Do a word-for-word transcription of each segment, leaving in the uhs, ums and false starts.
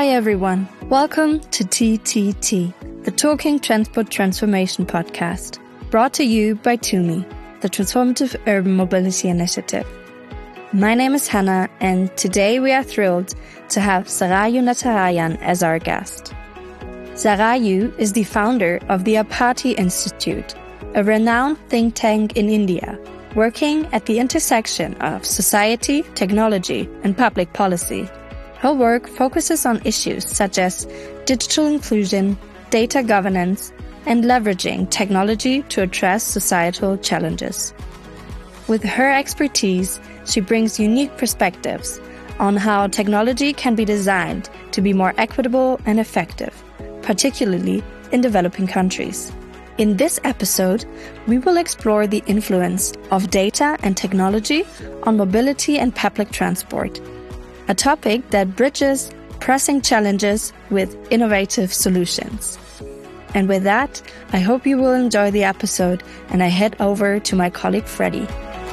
Hi everyone, welcome to T T T, the Talking Transport Transformation podcast, brought to you by TUMI, the Transformative Urban Mobility Initiative. My name is Hannah, and today we are thrilled to have Sarayu Natarajan as our guest. Sarayu is the founder of the Apati Institute, a renowned think tank in India, working at the intersection of society, technology, and public policy. Her work focuses on issues such as digital inclusion, data governance, and leveraging technology to address societal challenges. With her expertise, she brings unique perspectives on how technology can be designed to be more equitable and effective, particularly in developing countries. In this episode, we will explore the influence of data and technology on mobility and public transport, a topic that bridges pressing challenges with innovative solutions. And with that, I hope you will enjoy the episode, and I head over to my colleague Freddie.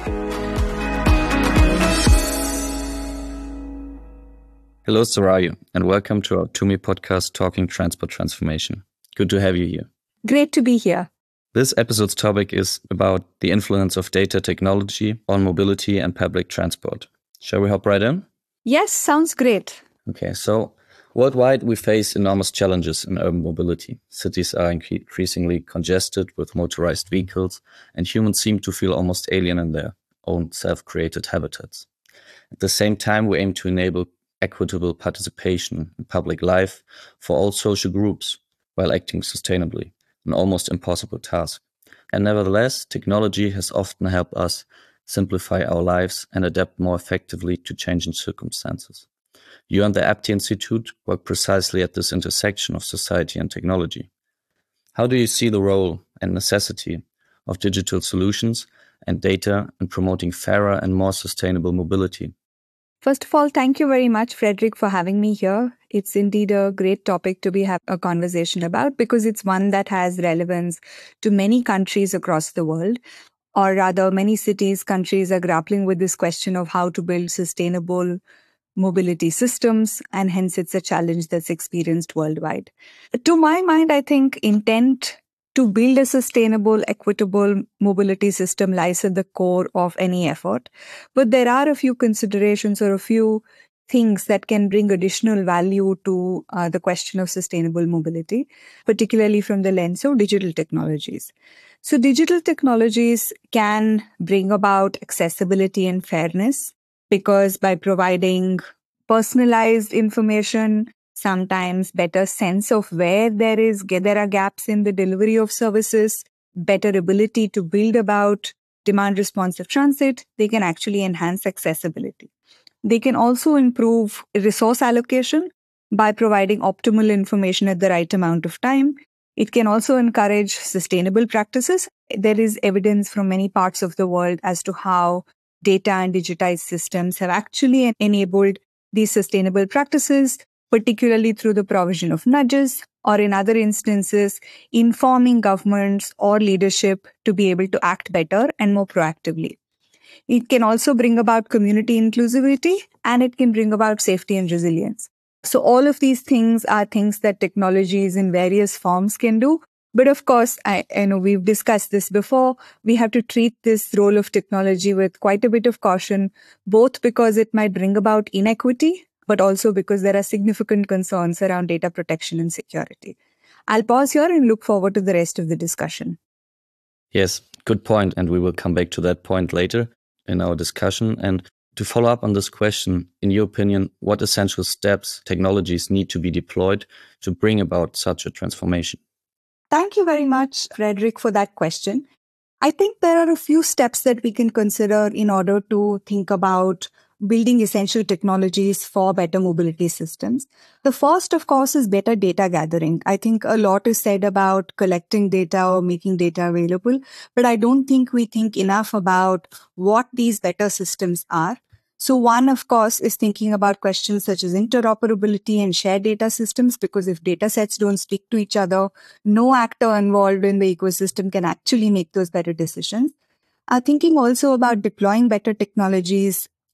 Hello, Sarayu, and welcome to our TUMI podcast, Talking Transport Transformation. Good to have you here. Great to be here. This episode's topic is about the influence of data technology on mobility and public transport. Shall we hop right in? Yes, sounds great. Okay, so worldwide we face enormous challenges in urban mobility. Cities are increasingly congested with motorized vehicles, and humans seem to feel almost alien in their own self-created habitats. At the same time, we aim to enable equitable participation in public life for all social groups while acting sustainably, an almost impossible task. And nevertheless, technology has often helped us simplify our lives and adapt more effectively to changing circumstances. You and the Apti Institute work precisely at this intersection of society and technology. How do you see the role and necessity of digital solutions and data in promoting fairer and more sustainable mobility? First of all, thank you very much, Frederick, for having me here. It's indeed a great topic to be have a conversation about because it's one that has relevance to many countries across the world. Or rather, many cities, countries are grappling with this question of how to build sustainable mobility systems, and hence it's a challenge that's experienced worldwide. To my mind, I think intent to build a sustainable, equitable mobility system lies at the core of any effort. But there are a few considerations or a few things that can bring additional value to uh, the question of sustainable mobility, particularly from the lens of digital technologies. So digital technologies can bring about accessibility and fairness because by providing personalized information, sometimes better sense of where there is, there are gaps in the delivery of services, better ability to build about demand responsive transit, they can actually enhance accessibility. They can also improve resource allocation by providing optimal information at the right amount of time. It can also encourage sustainable practices. There is evidence from many parts of the world as to how data and digitized systems have actually enabled these sustainable practices, particularly through the provision of nudges, or in other instances, informing governments or leadership to be able to act better and more proactively. It can also bring about community inclusivity, and it can bring about safety and resilience. So all of these things are things that technologies in various forms can do. But of course, I, I know we've discussed this before. We have to treat this role of technology with quite a bit of caution, both because it might bring about inequity, but also because there are significant concerns around data protection and security. I'll pause here and look forward to the rest of the discussion. Yes, good point. And we will come back to that point later in our discussion. And to follow up on this question, in your opinion, what essential steps technologies need to be deployed to bring about such a transformation? Thank you very much, Frederick, for that question. I think there are a few steps that we can consider in order to think about building essential technologies for better mobility systems. The first, of course, is better data gathering. I think a lot is said about collecting data or making data available, but I don't think we think enough about what these better systems are. So one, of course, is thinking about questions such as interoperability and shared data systems, because if data sets don't speak to each other, no actor involved in the ecosystem can actually make those better decisions. Uh, thinking also about deploying better technologies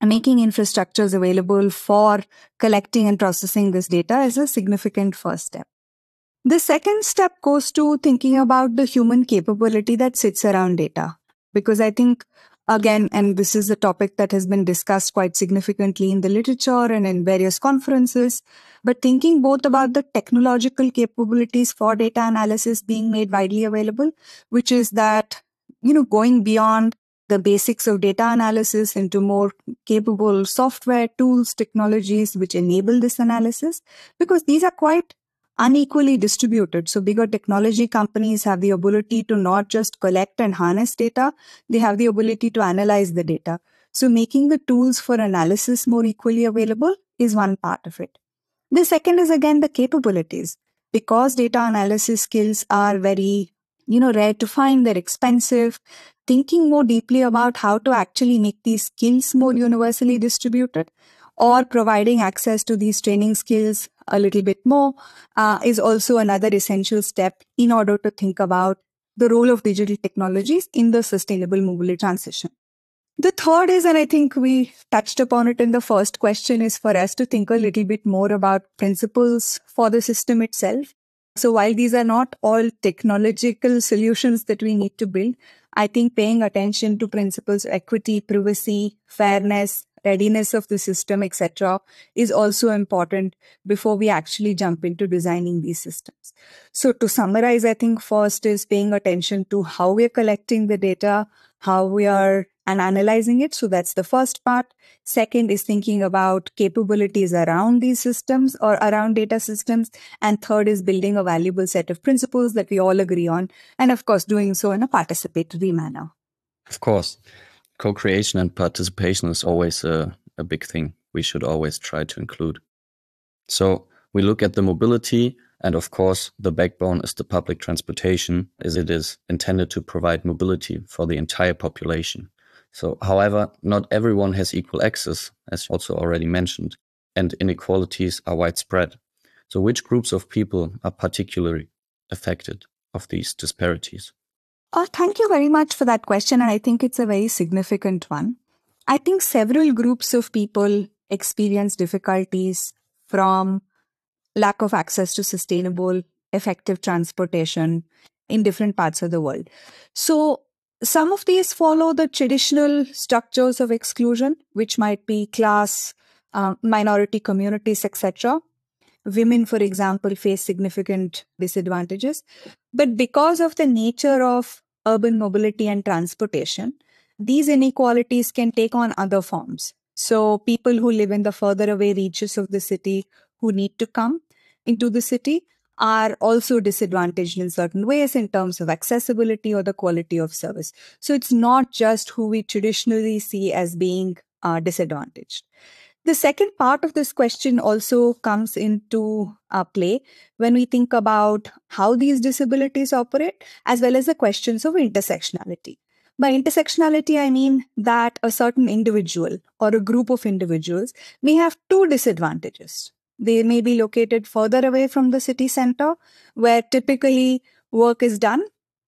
making infrastructures available for collecting and processing this data is a significant first step. The second step goes to thinking about the human capability that sits around data. Because I think, again, and this is a topic that has been discussed quite significantly in the literature and in various conferences, but thinking both about the technological capabilities for data analysis being made widely available, which is that, you know, going beyond the basics of data analysis into more capable software, tools, technologies which enable this analysis, because these are quite unequally distributed. So bigger technology companies have the ability to not just collect and harness data, they have the ability to analyze the data. So making the tools for analysis more equally available is one part of it. The second is again the capabilities. Because data analysis skills are very, you know, rare to find, they're expensive, thinking more deeply about how to actually make these skills more universally distributed or providing access to these training skills a little bit more uh, is also another essential step in order to think about the role of digital technologies in the sustainable mobility transition. The third is, and I think we touched upon it in the first question, is for us to think a little bit more about principles for the system itself. So while these are not all technological solutions that we need to build, I think paying attention to principles of equity, privacy, fairness, readiness of the system, et cetera, is also important before we actually jump into designing these systems. So to summarize, I think first is paying attention to how we're collecting the data, how we are and analyzing it. So that's the first part. Second is thinking about capabilities around these systems or around data systems. And third is building a valuable set of principles that we all agree on. And of course, doing so in a participatory manner. Of course, co-creation and participation is always a, a big thing we should always try to include. So we look at the mobility, and of course, the backbone is the public transportation, as it is intended to provide mobility for the entire population. So, however, not everyone has equal access, as also already mentioned, and inequalities are widespread. So which groups of people are particularly affected of these disparities? Uh, thank you very much for that question, and I think it's a very significant one. I think several groups of people experience difficulties from lack of access to sustainable, effective transportation in different parts of the world. So some of these follow the traditional structures of exclusion, which might be class, uh, minority communities, et cetera. Women, for example, face significant disadvantages. But because of the nature of urban mobility and transportation, these inequalities can take on other forms. So people who live in the further away reaches of the city who need to come into the city are also disadvantaged in certain ways in terms of accessibility or the quality of service. So it's not just who we traditionally see as being uh, disadvantaged. The second part of this question also comes into uh, play when we think about how these disabilities operate, as well as the questions of intersectionality. By intersectionality, I mean that a certain individual or a group of individuals may have two disadvantages. They may be located further away from the city center, where typically work is done,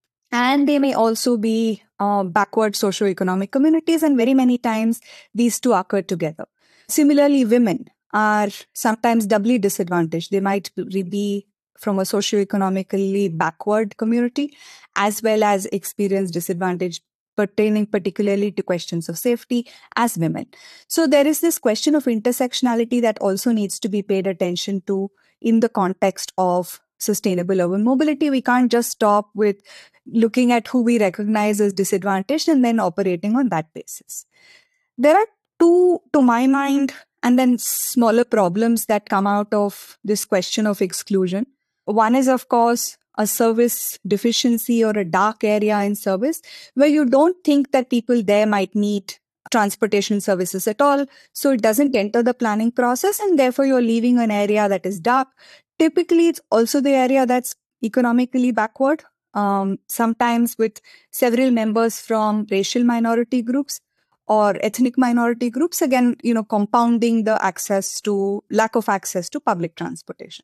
and they may also be uh, backward socioeconomic communities, and very many times these two occur together. Similarly, women are sometimes doubly disadvantaged. They might be from a socioeconomically backward community, as well as experience disadvantage pertaining particularly to questions of safety as women. So there is this question of intersectionality that also needs to be paid attention to in the context of sustainable urban mobility. We can't just stop with looking at who we recognize as disadvantaged and then operating on that basis. There are two, to my mind, and then smaller problems that come out of this question of exclusion. One is, of course, a service deficiency or a dark area in service where you don't think that people there might need transportation services at all. So it doesn't enter the planning process, and therefore you're leaving an area that is dark. Typically, it's also the area that's economically backward, um, sometimes with several members from racial minority groups or ethnic minority groups, again, you know, compounding the access to lack of access to public transportation.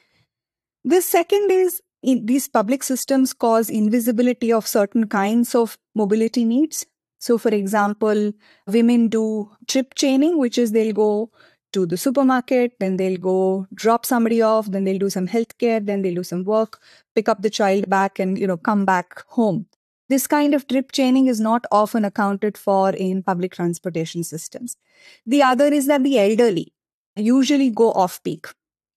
The second is in these public systems cause invisibility of certain kinds of mobility needs. So, for example, women do trip chaining, which is they'll go to the supermarket, then they'll go drop somebody off, then they'll do some healthcare, then they'll do some work, pick up the child back and, you know, come back home. This kind of trip chaining is not often accounted for in public transportation systems. The other is that the elderly usually go off peak,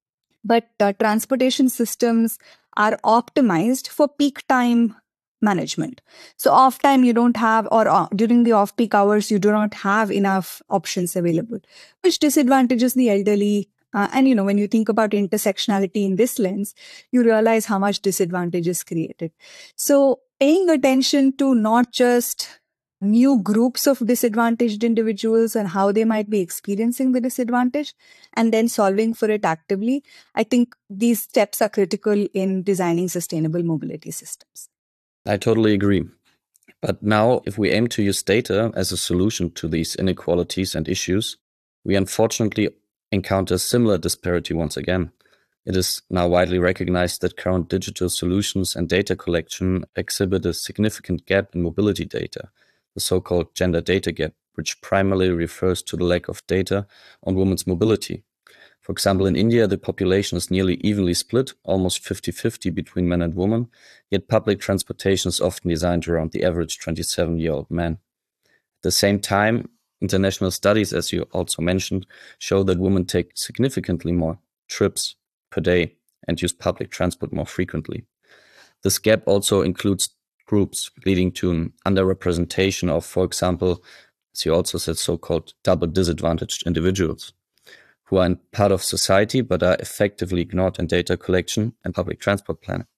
but uh, transportation systems are optimized for peak time management. So off time you don't have, or uh, during the off peak hours, you do not have enough options available, which disadvantages the elderly. Uh, and, you know, when you think about intersectionality in this lens, you realize how much disadvantage is created. So paying attention to not just new groups of disadvantaged individuals and how they might be experiencing the disadvantage, and then solving for it actively, I think these steps are critical in designing sustainable mobility systems. I totally agree. But now, if we aim to use data as a solution to these inequalities and issues, we unfortunately encounter similar disparity once again. It is now widely recognized that current digital solutions and data collection exhibit a significant gap in mobility data, the so-called gender data gap, which primarily refers to the lack of data on women's mobility. For example, in India, the population is nearly evenly split, almost fifty-fifty between men and women, yet public transportation is often designed around the average twenty-seven-year-old man. At the same time, international studies, as you also mentioned, show that women take significantly more trips per day and use public transport more frequently. This gap also includes groups, leading to an underrepresentation of, for example, as you also said, so-called double disadvantaged individuals, who are in part of society but are effectively ignored in data collection and public transport planning.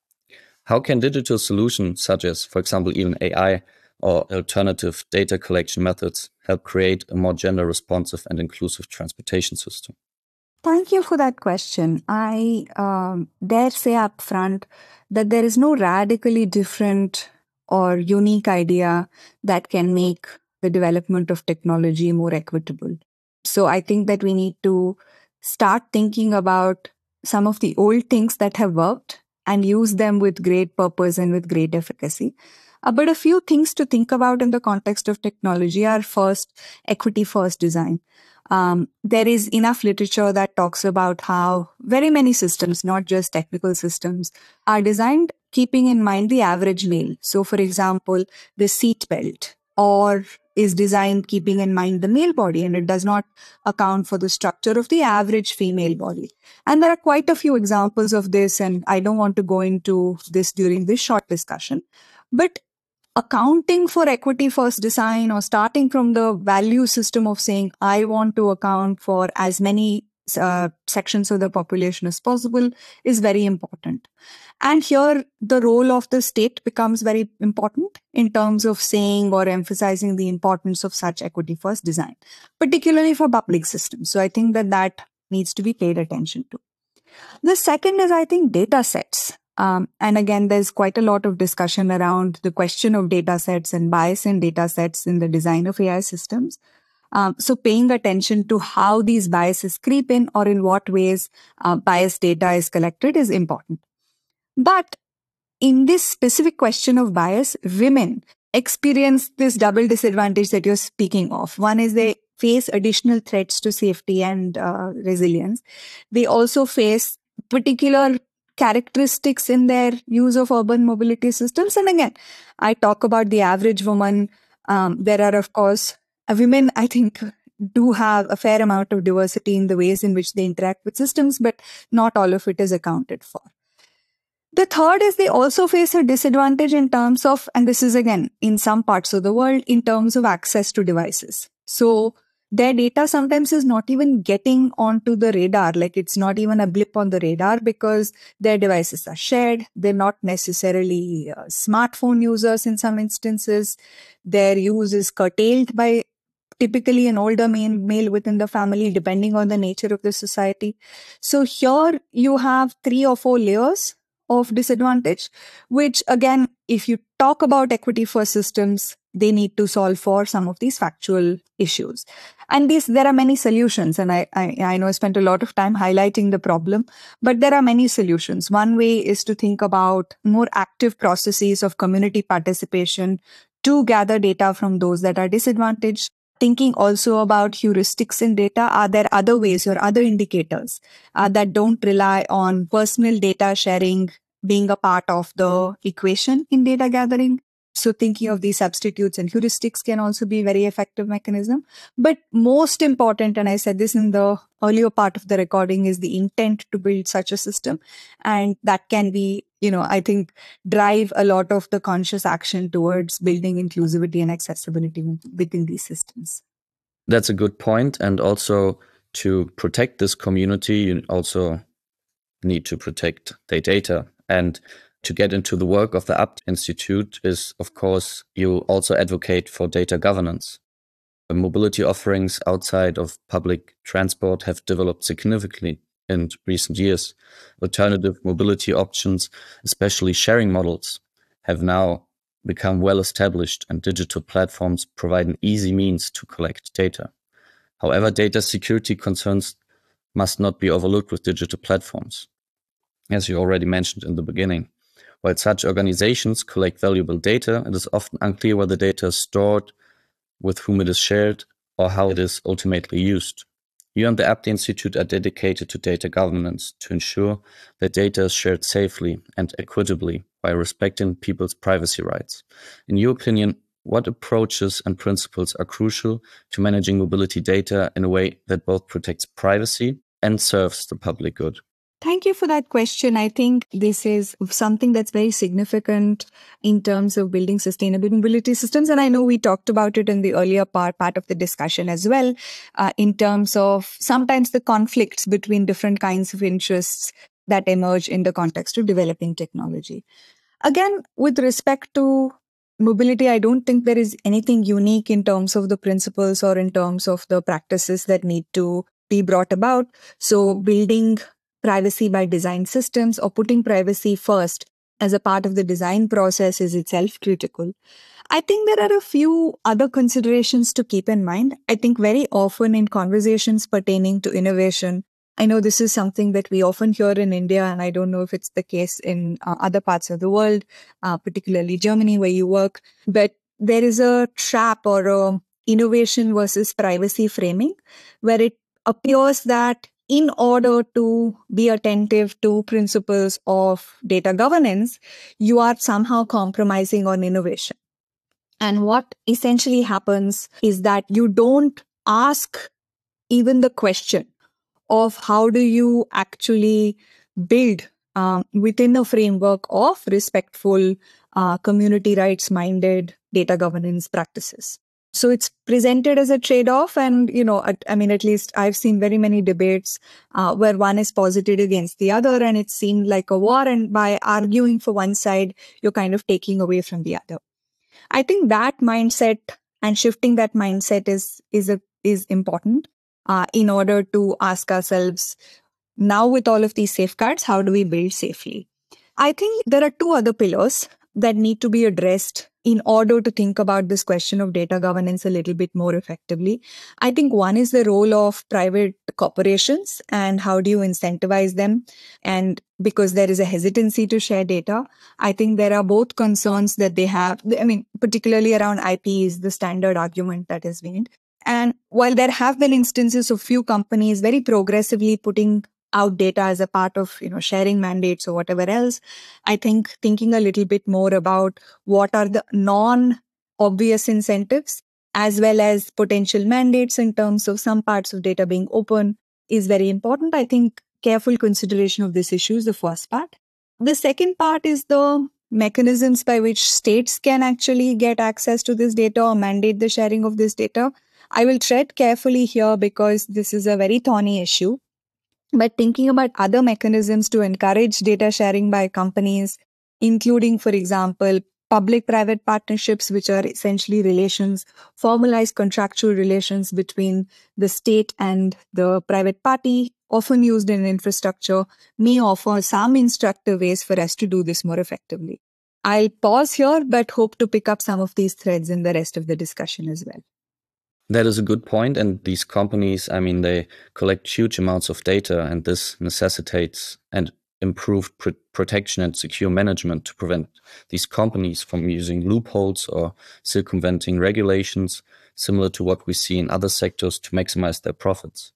How can digital solutions such as, for example, even A I or alternative data collection methods help create a more gender-responsive and inclusive transportation system? Thank you for that question. I um, dare say up front that there is no radically different or unique idea that can make the development of technology more equitable. So I think that we need to start thinking about some of the old things that have worked and use them with great purpose and with great efficacy. Uh, but a few things to think about in the context of technology are first, equity first design. Um, there is enough literature that talks about how very many systems, not just technical systems, are designed keeping in mind the average male. So, for example, the seat belt or is designed keeping in mind the male body, and it does not account for the structure of the average female body. And there are quite a few examples of this, and I don't want to go into this during this short discussion. But accounting for equity first design, or starting from the value system of saying, I want to account for as many uh, sections of the population as possible, is very important. And here, the role of the state becomes very important in terms of saying or emphasizing the importance of such equity first design, particularly for public systems. So I think that that needs to be paid attention to. The second is, I think, data sets. Um, and again, there's quite a lot of discussion around the question of data sets and bias in data sets in the design of A I systems. Um, so paying attention to how these biases creep in or in what ways uh, biased data is collected is important. But in this specific question of bias, women experience this double disadvantage that you're speaking of. One is they face additional threats to safety and uh, resilience. They also face particular characteristics in their use of urban mobility systems. And again, I talk about the average woman. Um, there are, of course, uh, women, I think, do have a fair amount of diversity in the ways in which they interact with systems, but not all of it is accounted for. The third is they also face a disadvantage in terms of, and this is again, in some parts of the world, in terms of access to devices. So their data sometimes is not even getting onto the radar, like it's not even a blip on the radar because their devices are shared. They're not necessarily uh, smartphone users in some instances. Their use is curtailed by typically an older male, male within the family, depending on the nature of the society. So here you have three or four layers of disadvantage, which again, if you talk about equity first systems, they need to solve for some of these factual issues. And these, there are many solutions. And I, I, I know I spent a lot of time highlighting the problem, but there are many solutions. One way is to think about more active processes of community participation to gather data from those that are disadvantaged. Thinking also about heuristics in data. Are there other ways or other indicators uh, that don't rely on personal data sharing being a part of the equation in data gathering? So thinking of these substitutes and heuristics can also be a very effective mechanism. But most important, and I said this in the earlier part of the recording, is the intent to build such a system. And that can be, you know, I think drive a lot of the conscious action towards building inclusivity and accessibility within these systems. That's a good point. And also to protect this community, you also need to protect their data. And to get into the work of the A P T Institute is, of course, you also advocate for data governance. The mobility offerings outside of public transport have developed significantly in recent years. Alternative mobility options, especially sharing models, have now become well established, and digital platforms provide an easy means to collect data. However, data security concerns must not be overlooked with digital platforms. As you already mentioned in the beginning, while such organizations collect valuable data, it is often unclear where the data is stored, with whom it is shared, or how it is ultimately used. You and the A P T Institute are dedicated to data governance to ensure that data is shared safely and equitably while respecting people's privacy rights. In your opinion, what approaches and principles are crucial to managing mobility data in a way that both protects privacy and serves the public good? Thank you for that question. I think this is something that's very significant in terms of building sustainable mobility systems. And I know we talked about it in the earlier part, part of the discussion as well, uh, in terms of sometimes the conflicts between different kinds of interests that emerge in the context of developing technology. Again, with respect to mobility, I don't think there is anything unique in terms of the principles or in terms of the practices that need to be brought about. So building privacy by design systems or putting privacy first as a part of the design process is itself critical. I think there are a few other considerations to keep in mind. I think very often in conversations pertaining to innovation, I know this is something that we often hear in India, and I don't know if it's the case in uh, other parts of the world, uh, particularly Germany where you work, but there is a trap or a innovation versus privacy framing where it appears that in order to be attentive to principles of data governance, you are somehow compromising on innovation. And what essentially happens is that you don't ask even the question of how do you actually build um, within a framework of respectful, uh, community rights minded data governance practices. So it's presented as a trade-off. And, you know, at, I mean, at least I've seen very many debates uh, where one is posited against the other, and it seemed like a war. And by arguing for one side, you're kind of taking away from the other. I think that mindset and shifting that mindset is, is, a, is important uh, in order to ask ourselves, now with all of these safeguards, how do we build safely? I think there are two other pillars that need to be addressed in order to think about this question of data governance a little bit more effectively. I think one is the role of private corporations and how do you incentivize them? And because there is a hesitancy to share data, I think there are both concerns that they have. I mean, particularly around I P is the standard argument that is made. And while there have been instances of few companies very progressively putting out data as a part of, you know, sharing mandates or whatever else, I think thinking a little bit more about what are the non-obvious incentives as well as potential mandates in terms of some parts of data being open is very important. I think careful consideration of this issue is the first part. The second part is the mechanisms by which states can actually get access to this data or mandate the sharing of this data. I will tread carefully here because this is a very thorny issue. But thinking about other mechanisms to encourage data sharing by companies, including, for example, public-private partnerships, which are essentially relations, formalized contractual relations between the state and the private party, often used in infrastructure, may offer some instructive ways for us to do this more effectively. I'll pause here, but hope to pick up some of these threads in the rest of the discussion as well. That is a good point. And these companies, I mean, they collect huge amounts of data, and this necessitates and improved pr- protection and secure management to prevent these companies from using loopholes or circumventing regulations, similar to what we see in other sectors to maximize their profits.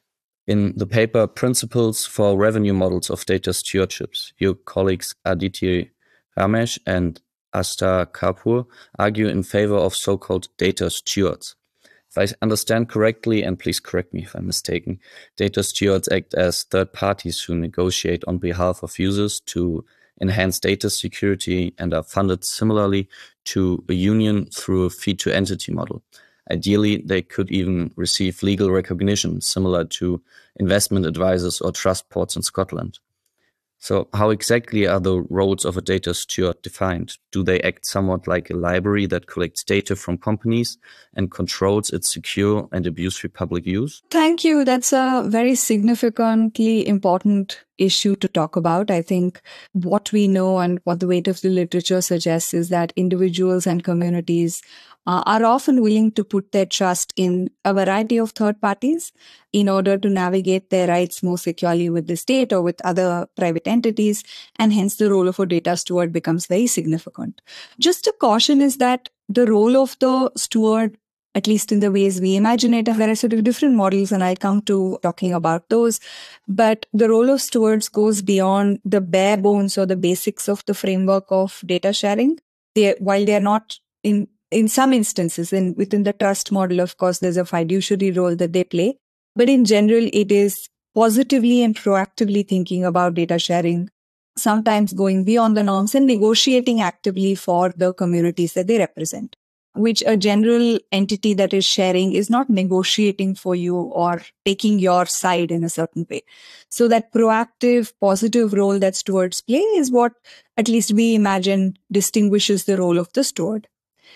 In the paper Principles for Revenue Models of Data Stewardships, your colleagues Aditi Ramesh and Asta Kapoor argue in favor of so-called data stewards. If I understand correctly, and please correct me if I'm mistaken, data stewards act as third parties who negotiate on behalf of users to enhance data security and are funded similarly to a union through a fee-to-entity model. Ideally, they could even receive legal recognition similar to investment advisors or trust ports in Scotland. So how exactly are the roles of a data steward defined? Do they act somewhat like a library that collects data from companies and controls its secure and abuse-free public use? Thank you. That's a very significantly important issue to talk about. I think what we know and what the weight of the literature suggests is that individuals and communities uh, are often willing to put their trust in a variety of third parties in order to navigate their rights more securely with the state or with other private entities. And hence the role of a data steward becomes very significant. Just a caution is that the role of the steward, at least in the ways we imagine it, there are sort of different models, and I'll come to talking about those. But the role of stewards goes beyond the bare bones or the basics of the framework of data sharing. They, while they're not in, in some instances, in, within the trust model, of course, there's a fiduciary role that they play. But in general, it is positively and proactively thinking about data sharing, sometimes going beyond the norms and negotiating actively for the communities that they represent, which a general entity that is sharing is not negotiating for you or taking your side in a certain way. So that proactive, positive role that stewards play is what at least we imagine distinguishes the role of the steward.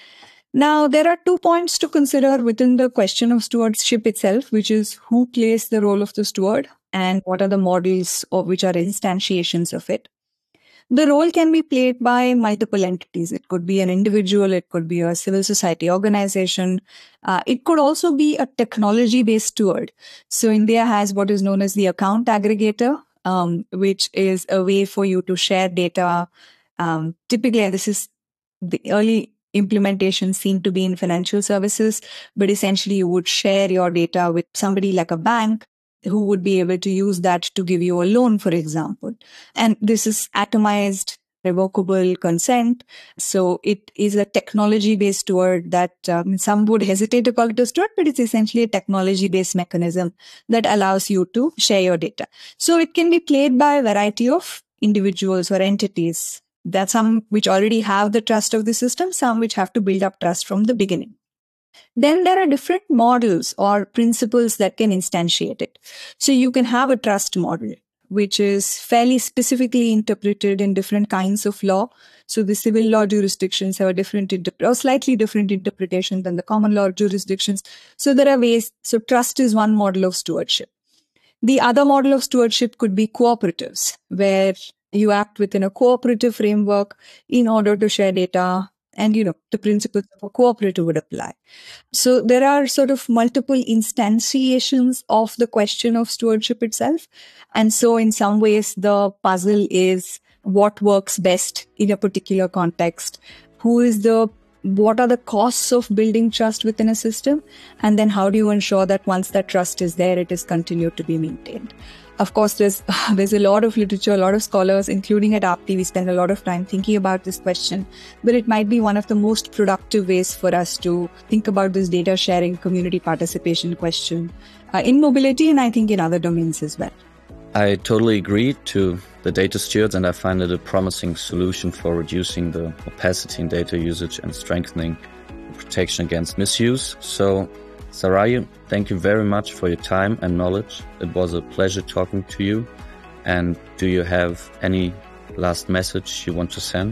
Now, there are two points to consider within the question of stewardship itself, which is who plays the role of the steward and what are the models of which are instantiations of it. The role can be played by multiple entities. It could be an individual, it could be a civil society organization. Uh, it could also be a technology-based steward. So India has what is known as the account aggregator, um, which is a way for you to share data. Um, typically, and this is the early implementation seem to be in financial services, but essentially you would share your data with somebody like a bank who would be able to use that to give you a loan, for example. And this is atomized, revocable consent. So it is a technology-based steward that um, some would hesitate to call it a steward, but it's essentially a technology-based mechanism that allows you to share your data. So it can be played by a variety of individuals or entities. There are some which already have the trust of the system, some which have to build up trust from the beginning. Then there are different models or principles that can instantiate it. So you can have a trust model, which is fairly specifically interpreted in different kinds of law. So the civil law jurisdictions have a different or slightly different interpretation than the common law jurisdictions. So there are ways. So trust is one model of stewardship. The other model of stewardship could be cooperatives, where you act within a cooperative framework in order to share data. And, you know, the principles of a cooperative would apply. So there are sort of multiple instantiations of the question of stewardship itself. And so in some ways, the puzzle is what works best in a particular context. Who is the, what are the costs of building trust within a system? And then how do you ensure that once that trust is there, it is continued to be maintained? Of course, there's there's a lot of literature, a lot of scholars, including at Aapti, we spend a lot of time thinking about this question. But it might be one of the most productive ways for us to think about this data sharing, community participation question uh, in mobility and I think in other domains as well. I totally agree to the data stewards, and I find it a promising solution for reducing the opacity in data usage and strengthening the protection against misuse. So, Sarayu, thank you very much for your time and knowledge. It was a pleasure talking to you. And do you have any last message you want to send?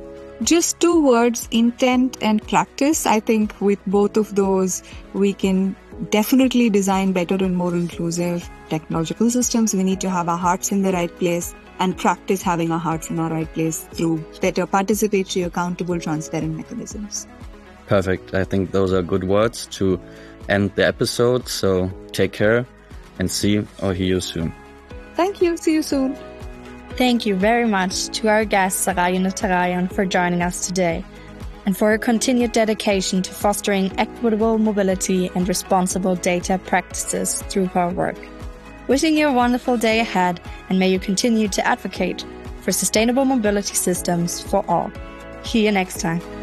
Just two words, intent and practice. I think with both of those, we can definitely design better and more inclusive technological systems. We need to have our hearts in the right place and practice having our hearts in our right place through better participatory, accountable, transparent mechanisms. Perfect. I think those are good words to end the episode. So take care and see or hear you soon. Thank you. See you soon. Thank you very much to our guest Saraya Natarajan for joining us today and for her continued dedication to fostering equitable mobility and responsible data practices through her work. Wishing you a wonderful day ahead, and may you continue to advocate for sustainable mobility systems for all. See you next time.